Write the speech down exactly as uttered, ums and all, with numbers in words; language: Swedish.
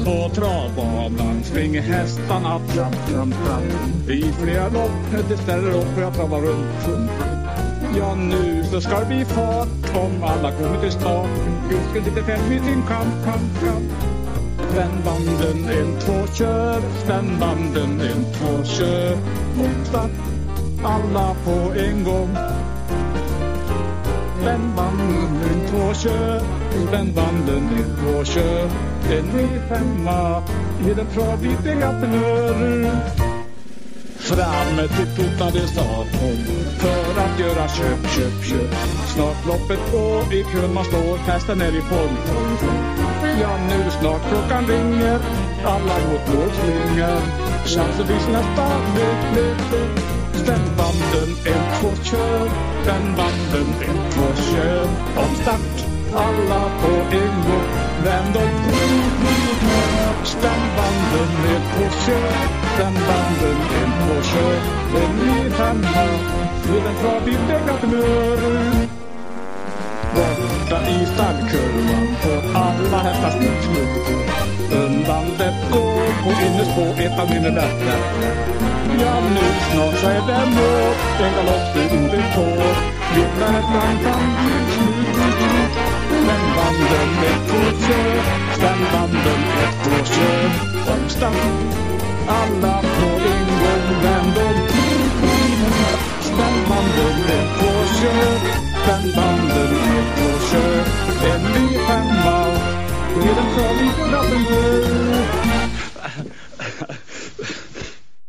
På travbanan springer hästarna tramp, tramp, tramp. I flera lopp, det ställer upp och jag travar runt. Ja, nu så ska det bli fart om alla kommer till start. Kusken sitter fem i sin kamp, kamp, kamp. Spännbanden, en, två, kör. Spännbanden, en, två, kör. Och start, alla på en gång. Spännbanden, en, två, kör. Spännbanden, en, två, kör. En ny femma i den travvitiga tenören. Fram till portade startmål för att göra köp, köp, köp. Snart loppet går, i kön man står, hästen är i form. Ja, nu snart klockan ringer, alla mot mål slingar. Chansen finns nästa löp, löp, löp. Spännbanden, en, två, kör. Spännbanden, en, två, kör. Om start, alla på en gång. Vänd och spännbanden, en, två, kör. Spännbanden, en, två, kör. En ny femma i den travvitiga tenören. Borta i stallkurvan får alla hästar snutt. Undan det går på innerspå, ett av mina lätt. Ja, nu snart så är det mål. En galopp inte på. Vittnar ett land fram till slut. Spännbanden, ett, två, kör. Spännbanden, ett, två, kör. Om start, alla på en gång. Vänd och